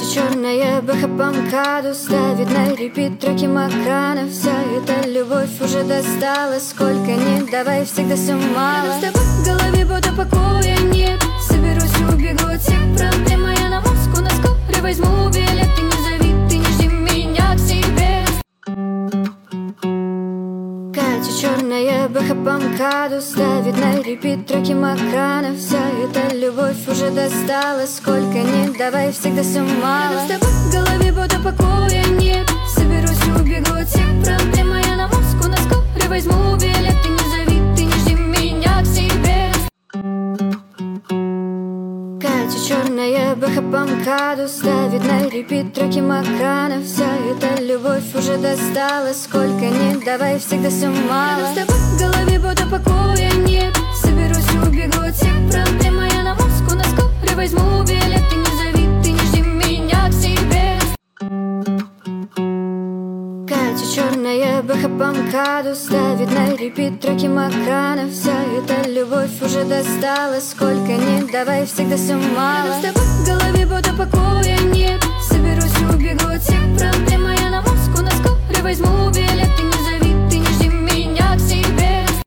черная бэха по МКАДу ставит на репит треки Макана. Вся эта любовь уже достала, сколько ни давай, всегда все мало. С тобой в голове будто покоя нет. Соберусь и убегу от всех проблем. А я на Москву на скорой возьму билет. Ты не зови, ты не жди меня к себе. Катя черная бэха по МКАДу ставит на репит треки Макана. Вся эта любовь уже достала, сколько ни давай, всегда все мало. С тобой в голове будто покоя нет. Соберусь и убегу от всех проблем. А я на Москву на скорой возьму билет. Ты не зови, ты не жди меня к себе. Катя черная бэха по МКАДу ставит на репит треки Макана. Вся эта любовь уже достала, сколько ни давай, всегда все мало. С тобой в голове будто покоя нет. Соберусь и убегу от всех проблем. А я на Москву на скорой возьму билет. Ты не зови, ты не жди меня к себе. Катя черная бэха по МКАДу ставит на репит треки Макана. Вся эта любовь уже достала, сколько ни давай, всегда все мало. С тобой в голове будто покоя нет.